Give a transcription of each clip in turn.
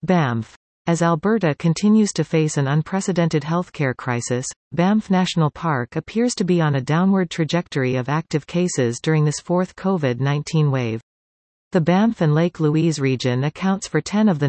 Banff. As Alberta continues to face an unprecedented healthcare crisis, Banff National Park appears to be on a downward trajectory of active cases during this fourth COVID-19 wave. The Banff and Lake Louise region accounts for 10 of the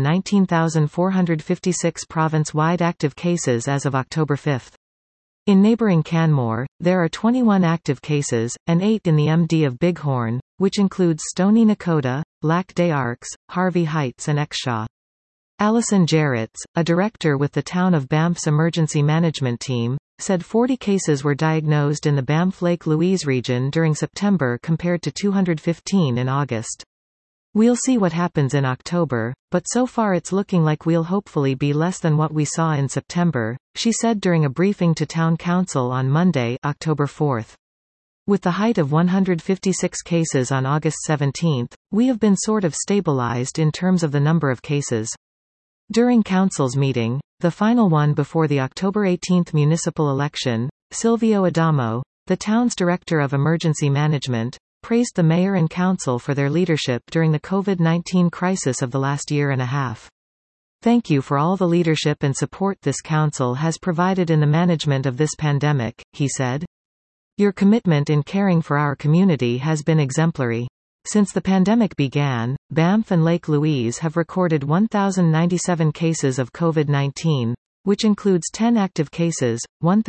19,456 province-wide active cases as of October 5. In neighbouring Canmore, there are 21 active cases, and 8 in the MD of Bighorn, which includes Stony Nakota, Lac des Arcs, Harvey Heights and Exshaw. Alison Jarretts, a director with the town of Banff's emergency management team, said 40 cases were diagnosed in the Banff-Lake Louise region during September compared to 215 in August. We'll see what happens in October, but so far it's looking like we'll hopefully be less than what we saw in September, she said during a briefing to Town Council on Monday, October 4. With the height of 156 cases on August 17, we have been sort of stabilized in terms of the number of cases. During Council's meeting, the final one before the October 18 municipal election, Silvio Adamo, the town's Director of Emergency Management, praised the Mayor and Council for their leadership during the COVID-19 crisis of the last year and a half. "Thank you for all the leadership and support this Council has provided in the management of this pandemic," he said. "Your commitment in caring for our community has been exemplary." Since the pandemic began, Banff and Lake Louise have recorded 1,097 cases of COVID-19, which includes 10 active cases,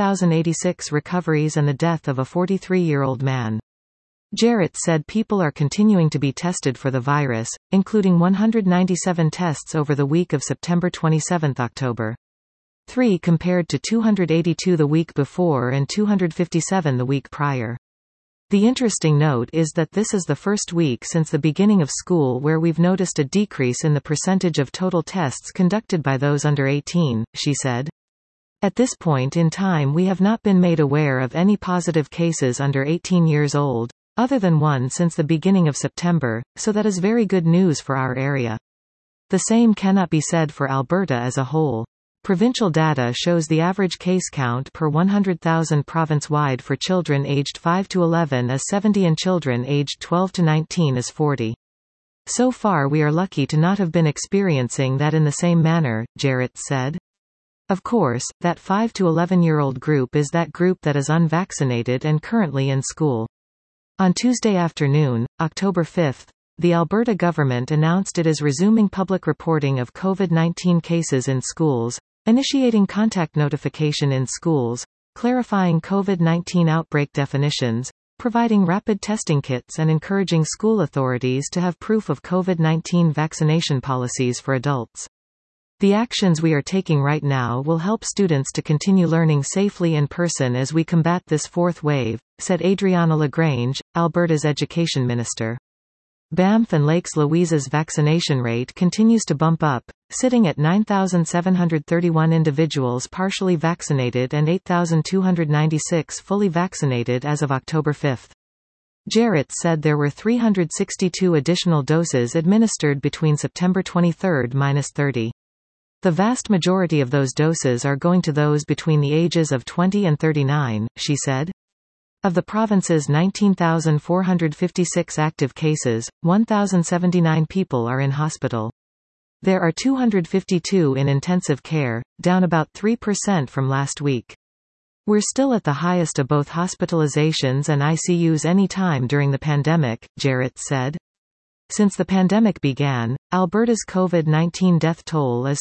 1,086 recoveries and the death of a 43-year-old man. Jarretts said people are continuing to be tested for the virus, including 197 tests over the week of September 27 October. 3 compared to 282 the week before and 257 the week prior. The interesting note is that this is the first week since the beginning of school where we've noticed a decrease in the percentage of total tests conducted by those under 18, she said. At this point in time we have not been made aware of any positive cases under 18 years old, other than one since the beginning of September, so that is very good news for our area. The same cannot be said for Alberta as a whole. Provincial data shows the average case count per 100,000 province-wide for children aged 5 to 11 is 70 and children aged 12 to 19 is 40. So far we are lucky to not have been experiencing that in the same manner, Jarretts said. Of course, that 5 to 11-year-old group is that group that is unvaccinated and currently in school. On Tuesday afternoon, October 5, the Alberta government announced it is resuming public reporting of COVID-19 cases in schools, initiating contact notification in schools, clarifying COVID-19 outbreak definitions, providing rapid testing kits and encouraging school authorities to have proof of COVID-19 vaccination policies for adults. The actions we are taking right now will help students to continue learning safely in person as we combat this fourth wave, said Adriana Lagrange, Alberta's education minister. Banff and Lake Louise's vaccination rate continues to bump up, sitting at 9,731 individuals partially vaccinated and 8,296 fully vaccinated as of October 5. Jarretts said there were 362 additional doses administered between September 23–30. The vast majority of those doses are going to those between the ages of 20 and 39, she said. Of the province's 19,456 active cases, 1,079 people are in hospital. There are 252 in intensive care, down about 3% from last week. We're still at the highest of both hospitalizations and ICUs any time during the pandemic, Jarretts said. Since the pandemic began, Alberta's COVID-19 death toll is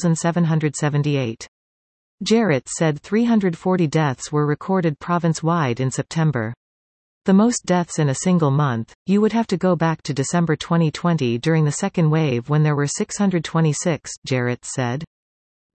2,778. Jarretts said 340 deaths were recorded province-wide in September. The most deaths in a single month. You would have to go back to December 2020 during the second wave when there were 626, Jarretts said.